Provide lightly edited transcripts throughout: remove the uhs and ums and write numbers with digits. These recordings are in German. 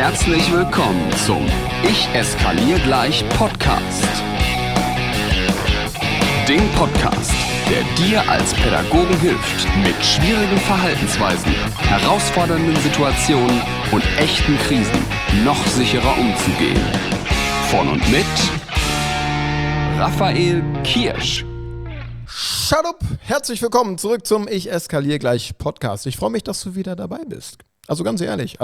Herzlich willkommen zum Ich eskaliere gleich Podcast. Dem Podcast, der dir als Pädagogen hilft, mit schwierigen Verhaltensweisen, herausfordernden Situationen und echten Krisen noch sicherer umzugehen. Von und mit Raphael Kirsch. Shut up! Herzlich willkommen zurück zum Ich eskaliere gleich Podcast. Ich freue mich, dass du wieder dabei bist. Also ganz ehrlich,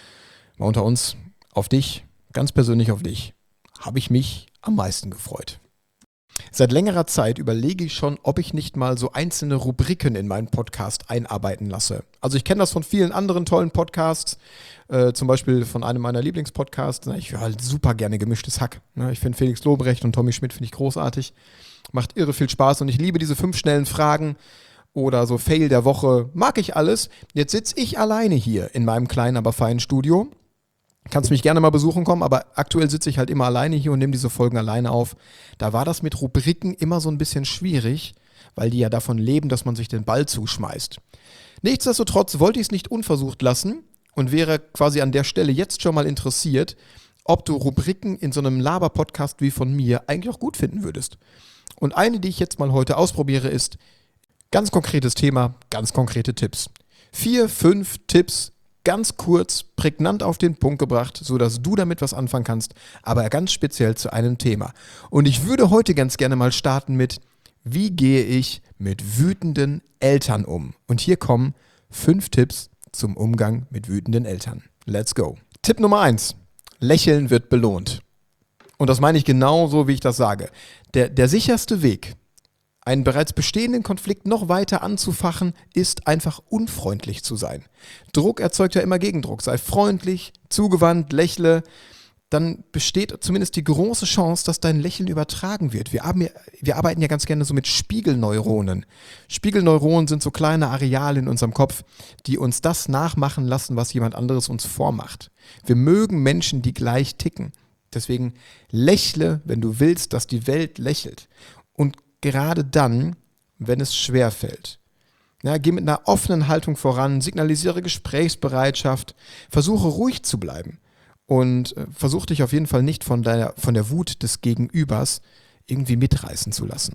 mal unter uns, auf dich, ganz persönlich auf dich, habe ich mich am meisten gefreut. Seit längerer Zeit überlege ich schon, ob ich nicht mal so einzelne Rubriken in meinen Podcast einarbeiten lasse. Also ich kenne das von vielen anderen tollen Podcasts, zum Beispiel von einem meiner Lieblingspodcasts. Ich höre halt super gerne Gemischtes Hack. Ich finde Felix Lobrecht und Tommy Schmidt finde ich großartig. Macht irre viel Spaß und ich liebe diese 5 schnellen Fragen oder so Fail der Woche. Mag ich alles. Jetzt sitze ich alleine hier in meinem kleinen, aber feinen Studio. Kannst mich gerne mal besuchen kommen, aber aktuell sitze ich halt immer alleine hier und nehme diese Folgen alleine auf. Da war das mit Rubriken immer so ein bisschen schwierig, weil die ja davon leben, dass man sich den Ball zuschmeißt. Nichtsdestotrotz wollte ich es nicht unversucht lassen und wäre quasi an der Stelle jetzt schon mal interessiert, ob du Rubriken in so einem Laber-Podcast wie von mir eigentlich auch gut finden würdest. Und eine, die ich jetzt mal heute ausprobiere, ist ganz konkretes Thema, ganz konkrete Tipps. 4, 5 Tipps, ganz kurz, prägnant auf den Punkt gebracht, sodass du damit was anfangen kannst, aber ganz speziell zu einem Thema. Und ich würde heute ganz gerne mal starten mit, wie gehe ich mit wütenden Eltern um? Und hier kommen 5 Tipps zum Umgang mit wütenden Eltern. Let's go. Tipp Nummer 1. Lächeln wird belohnt. Und das meine ich genau so, wie ich das sage. Der sicherste Weg, einen bereits bestehenden Konflikt noch weiter anzufachen, ist einfach unfreundlich zu sein. Druck erzeugt ja immer Gegendruck. Sei freundlich, zugewandt, lächle. Dann besteht zumindest die große Chance, dass dein Lächeln übertragen wird. Wir arbeiten ja ganz gerne so mit Spiegelneuronen. Spiegelneuronen sind so kleine Areale in unserem Kopf, die uns das nachmachen lassen, was jemand anderes uns vormacht. Wir mögen Menschen, die gleich ticken. Deswegen lächle, wenn du willst, dass die Welt lächelt. Und gerade dann, wenn es schwerfällt. Ja, geh mit einer offenen Haltung voran, signalisiere Gesprächsbereitschaft, versuche ruhig zu bleiben und versuche dich auf jeden Fall nicht von der Wut des Gegenübers irgendwie mitreißen zu lassen.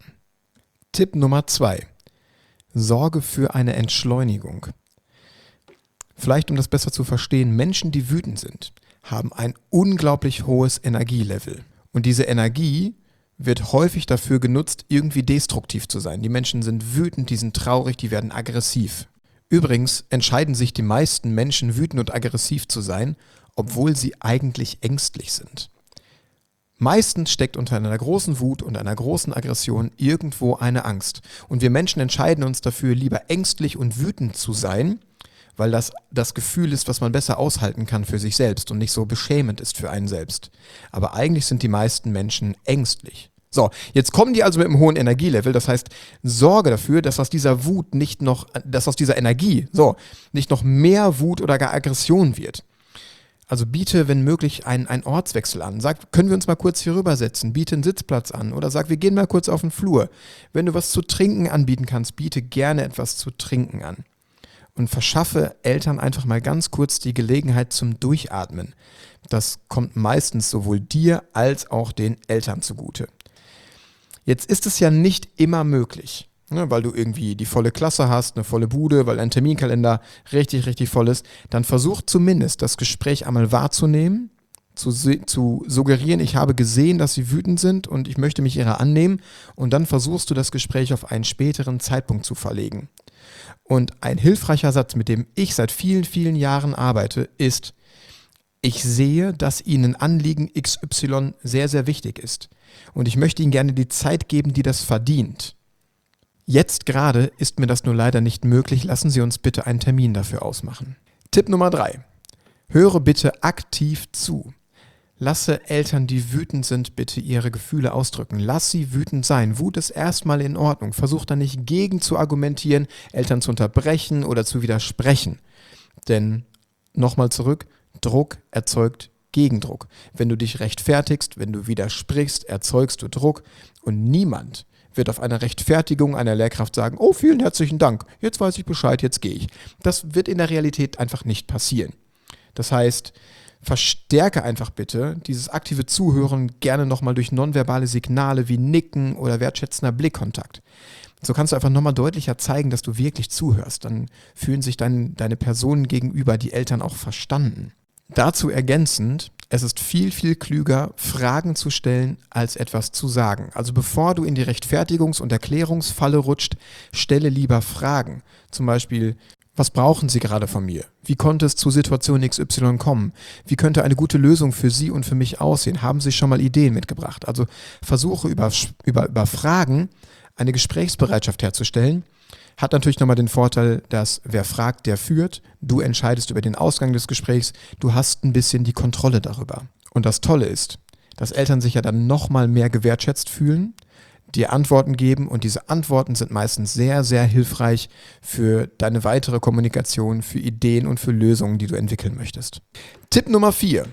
Tipp Nummer 2. Sorge für eine Entschleunigung. Vielleicht, um das besser zu verstehen, Menschen, die wütend sind, haben ein unglaublich hohes Energielevel. Und diese Energie wird häufig dafür genutzt, irgendwie destruktiv zu sein. Die Menschen sind wütend, die sind traurig, die werden aggressiv. Übrigens entscheiden sich die meisten Menschen, wütend und aggressiv zu sein, obwohl sie eigentlich ängstlich sind. Meistens steckt unter einer großen Wut und einer großen Aggression irgendwo eine Angst. Und wir Menschen entscheiden uns dafür, lieber ängstlich und wütend zu sein, weil das Gefühl ist, was man besser aushalten kann für sich selbst und nicht so beschämend ist für einen selbst. Aber eigentlich sind die meisten Menschen ängstlich. So, jetzt kommen die also mit einem hohen Energielevel, das heißt, sorge dafür, dass aus dieser Energie nicht noch mehr Wut oder gar Aggression wird. Also biete, wenn möglich, einen Ortswechsel an. Sag, können wir uns mal kurz hier rübersetzen? Biete einen Sitzplatz an oder sag, wir gehen mal kurz auf den Flur. Wenn du was zu trinken anbieten kannst, biete gerne etwas zu trinken an. Und verschaffe Eltern einfach mal ganz kurz die Gelegenheit zum Durchatmen. Das kommt meistens sowohl dir als auch den Eltern zugute. Jetzt ist es ja nicht immer möglich, weil du irgendwie die volle Klasse hast, eine volle Bude, weil dein Terminkalender richtig, richtig voll ist. Dann versuch zumindest das Gespräch einmal wahrzunehmen, zu suggerieren, ich habe gesehen, dass sie wütend sind und ich möchte mich ihrer annehmen. Und dann versuchst du das Gespräch auf einen späteren Zeitpunkt zu verlegen. Und ein hilfreicher Satz, mit dem ich seit vielen, vielen Jahren arbeite, ist: Ich sehe, dass Ihnen Anliegen XY sehr, sehr wichtig ist. Und ich möchte Ihnen gerne die Zeit geben, die das verdient. Jetzt gerade ist mir das nur leider nicht möglich. Lassen Sie uns bitte einen Termin dafür ausmachen. Tipp Nummer 3. Höre bitte aktiv zu. Lasse Eltern, die wütend sind, bitte ihre Gefühle ausdrücken. Lass sie wütend sein. Wut ist erstmal in Ordnung. Versuch da nicht gegen zu argumentieren, Eltern zu unterbrechen oder zu widersprechen. Denn, nochmal zurück, Druck erzeugt Gegendruck. Wenn du dich rechtfertigst, wenn du widersprichst, erzeugst du Druck und niemand wird auf eine Rechtfertigung einer Lehrkraft sagen, oh, vielen herzlichen Dank, jetzt weiß ich Bescheid, jetzt gehe ich. Das wird in der Realität einfach nicht passieren. Das heißt, Verstärke einfach bitte dieses aktive Zuhören gerne nochmal durch nonverbale Signale wie Nicken oder wertschätzender Blickkontakt. So kannst du einfach nochmal deutlicher zeigen, dass du wirklich zuhörst. Dann fühlen sich deine Personen gegenüber, die Eltern, auch verstanden. Dazu ergänzend, es ist viel, viel klüger, Fragen zu stellen, als etwas zu sagen. Also bevor du in die Rechtfertigungs- und Erklärungsfalle rutscht, stelle lieber Fragen. Zum Beispiel: Was brauchen Sie gerade von mir? Wie konnte es zu Situation XY kommen? Wie könnte eine gute Lösung für Sie und für mich aussehen? Haben Sie schon mal Ideen mitgebracht? Also versuche über Fragen eine Gesprächsbereitschaft herzustellen. Hat natürlich nochmal den Vorteil, dass wer fragt, der führt. Du entscheidest über den Ausgang des Gesprächs. Du hast ein bisschen die Kontrolle darüber. Und das Tolle ist, dass Eltern sich ja dann nochmal mehr gewertschätzt fühlen, dir Antworten geben, und diese Antworten sind meistens sehr, sehr hilfreich für deine weitere Kommunikation, für Ideen und für Lösungen, die du entwickeln möchtest. Tipp Nummer 4,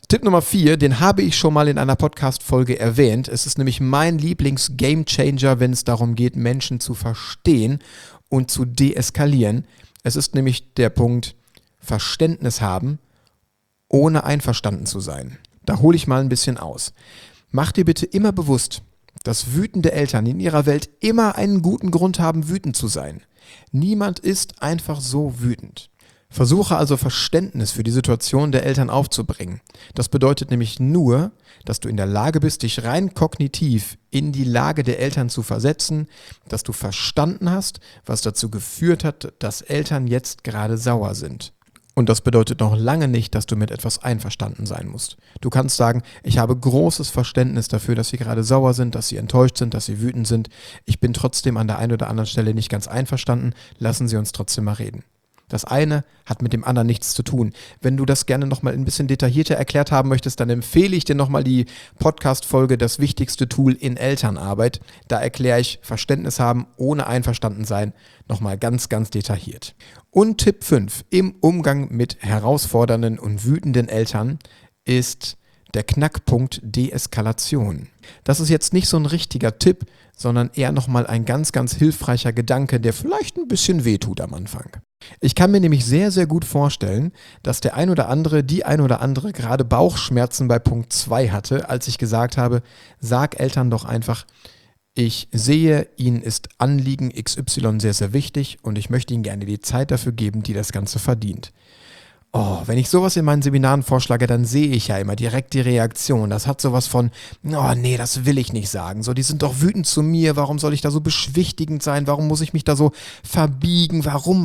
den habe ich schon mal in einer Podcast-Folge erwähnt. Es ist nämlich mein Lieblings-Game-Changer, wenn es darum geht, Menschen zu verstehen und zu deeskalieren. Es ist nämlich der Punkt Verständnis haben, ohne einverstanden zu sein. Da hole ich mal ein bisschen aus. Mach dir bitte immer bewusst, dass wütende Eltern in ihrer Welt immer einen guten Grund haben, wütend zu sein. Niemand ist einfach so wütend. Versuche also Verständnis für die Situation der Eltern aufzubringen. Das bedeutet nämlich nur, dass du in der Lage bist, dich rein kognitiv in die Lage der Eltern zu versetzen, dass du verstanden hast, was dazu geführt hat, dass Eltern jetzt gerade sauer sind. Und das bedeutet noch lange nicht, dass du mit etwas einverstanden sein musst. Du kannst sagen: Ich habe großes Verständnis dafür, dass sie gerade sauer sind, dass sie enttäuscht sind, dass sie wütend sind. Ich bin trotzdem an der einen oder anderen Stelle nicht ganz einverstanden. Lassen Sie uns trotzdem mal reden. Das eine hat mit dem anderen nichts zu tun. Wenn du das gerne nochmal ein bisschen detaillierter erklärt haben möchtest, dann empfehle ich dir nochmal die Podcast-Folge Das wichtigste Tool in Elternarbeit. Da erkläre ich Verständnis haben ohne einverstanden sein nochmal ganz, ganz detailliert. Und Tipp 5 im Umgang mit herausfordernden und wütenden Eltern ist der Knackpunkt Deeskalation. Das ist jetzt nicht so ein richtiger Tipp, sondern eher nochmal ein ganz, ganz hilfreicher Gedanke, der vielleicht ein bisschen wehtut am Anfang. Ich kann mir nämlich sehr, sehr gut vorstellen, dass die ein oder andere gerade Bauchschmerzen bei Punkt 2 hatte, als ich gesagt habe: Sag Eltern doch einfach: Ich sehe, Ihnen ist Anliegen XY sehr, sehr wichtig und ich möchte Ihnen gerne die Zeit dafür geben, die das Ganze verdient. Oh, wenn ich sowas in meinen Seminaren vorschlage, dann sehe ich ja immer direkt die Reaktion. Das hat sowas von: Oh nee, das will ich nicht sagen. So, die sind doch wütend zu mir. Warum soll ich da so beschwichtigend sein? Warum muss ich mich da so verbiegen? Warum?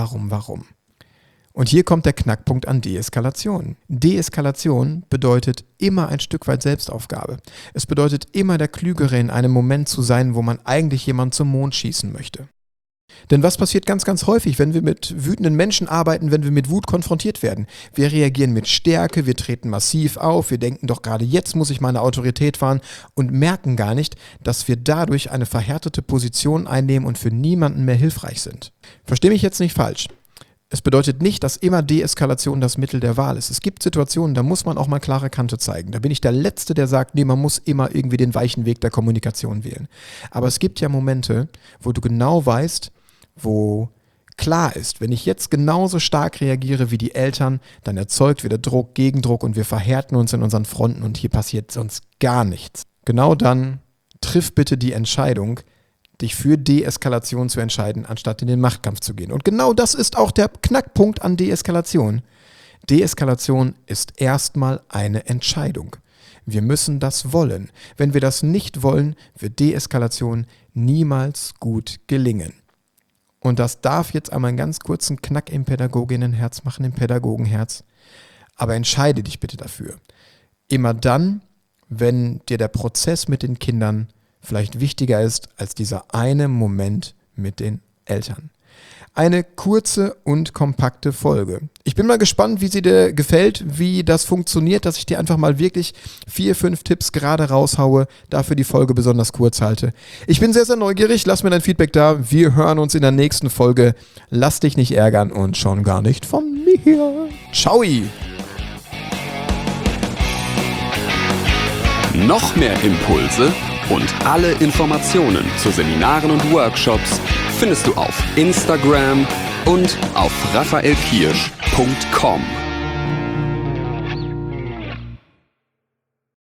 Und hier kommt der Knackpunkt an Deeskalation. Deeskalation bedeutet immer ein Stück weit Selbstaufgabe. Es bedeutet immer der Klügere in einem Moment zu sein, wo man eigentlich jemanden zum Mond schießen möchte. Denn was passiert ganz, ganz häufig, wenn wir mit wütenden Menschen arbeiten, wenn wir mit Wut konfrontiert werden? Wir reagieren mit Stärke, wir treten massiv auf, wir denken doch gerade jetzt muss ich meine Autorität wahren und merken gar nicht, dass wir dadurch eine verhärtete Position einnehmen und für niemanden mehr hilfreich sind. Versteh mich jetzt nicht falsch. Es bedeutet nicht, dass immer Deeskalation das Mittel der Wahl ist. Es gibt Situationen, da muss man auch mal klare Kante zeigen. Da bin ich der Letzte, der sagt, nee, man muss immer irgendwie den weichen Weg der Kommunikation wählen. Aber es gibt ja Momente, wo du genau weißt, wo klar ist, wenn ich jetzt genauso stark reagiere wie die Eltern, dann erzeugt wieder Druck, Gegendruck und wir verhärten uns in unseren Fronten und hier passiert sonst gar nichts. Genau dann triff bitte die Entscheidung, dich für Deeskalation zu entscheiden, anstatt in den Machtkampf zu gehen. Und genau das ist auch der Knackpunkt an Deeskalation. Deeskalation ist erstmal eine Entscheidung. Wir müssen das wollen. Wenn wir das nicht wollen, wird Deeskalation niemals gut gelingen. Und das darf jetzt einmal einen ganz kurzen Knack im Pädagoginnenherz machen, im Pädagogenherz. Aber entscheide dich bitte dafür. Immer dann, wenn dir der Prozess mit den Kindern vielleicht wichtiger ist als dieser eine Moment mit den Eltern. Eine kurze und kompakte Folge. Ich bin mal gespannt, wie sie dir gefällt, wie das funktioniert, dass ich dir einfach mal wirklich 4, 5 Tipps gerade raushaue, dafür die Folge besonders kurz halte. Ich bin sehr, sehr neugierig, lass mir dein Feedback da. Wir hören uns in der nächsten Folge. Lass dich nicht ärgern und schon gar nicht von mir. Ciao! Noch mehr Impulse und alle Informationen zu Seminaren und Workshops findest du auf Instagram und auf raphaelkirsch.com.